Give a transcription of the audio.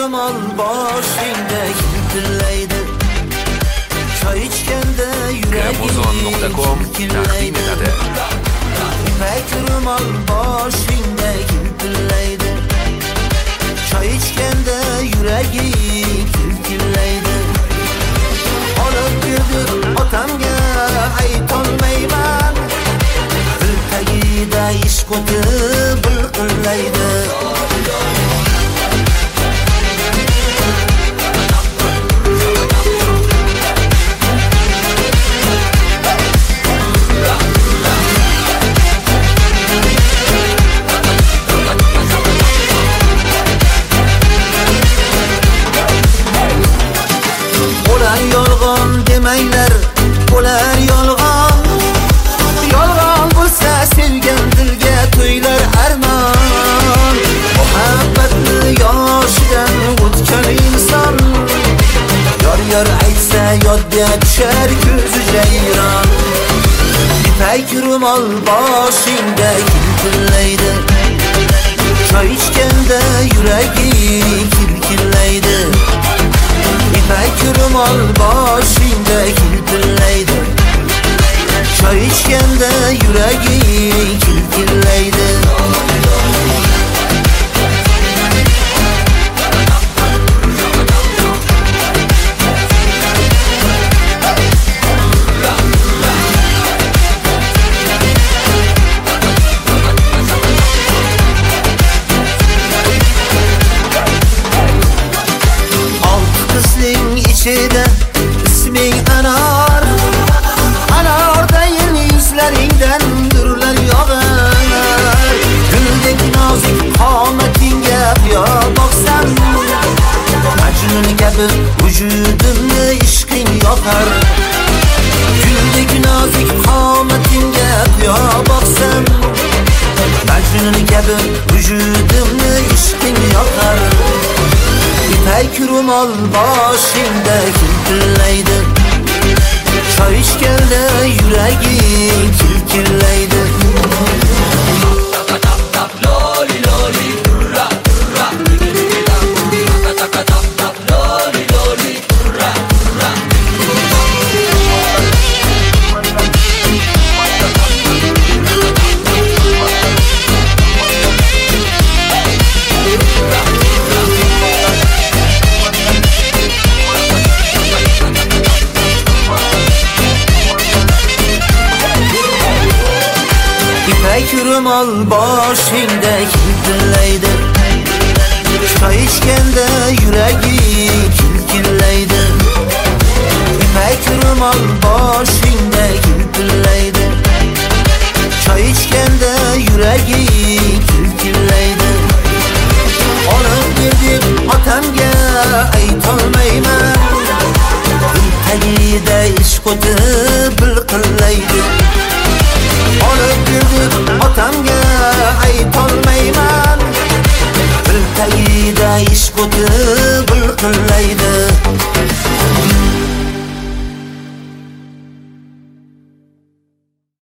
ro'mol boshingda hiltillaydi. Choy ichganda yuragim taqdim etadi. Ipak ro'mol boshingda hiltillaydi. Choy ichganda yuragim hiltillaydi. Olib berdi otamga aytolmayman. Dil tagida ishq o'ti bilqillaydi. Yolg'on demanglar, bo'lar yolg'on. Yolg'on bo'lsa sevgan dilga to'ylar armon. Muhabbatni yoshidan o'tgan inson yor aytsa yodga tushar ko'zi jayron. Ipak ro'mol boshingda hiltillaydi. Choy ichganda yuragi hiltillaydi. Ipak ro'mol boshingda hiltillaydi. Choy ichganda yuragi hiltillaydi. İçide isming Anor. Anordayin yuzlaringdan nurlar yog'ar. Guldek nozik qomatingga yo boqsam, Majnun kabi vujudimni ishqing yoqar. Guldek nozik qomatingga yo boqsam, Majnun kabi vujudimni ishqing yoqar. Ipak ro'mol boshingda hiltillaydi. Choy ichganda yuragi hiltillaydi. Loli loli turra turra. Loli loli turra turra. Ipak ro'mol boshingda hiltillaydi. Choy ichganda yuragi hiltillaydi. Ipak ro'mol boshingda hiltillaydi. Choy ichganda yuragi hiltillaydi. Olib berdi otamga aytolmayman. Dil tagida ishq o'ti bilqillaydi. Olib berdi otamga aytolmayman. Dil tagida ishq o'ti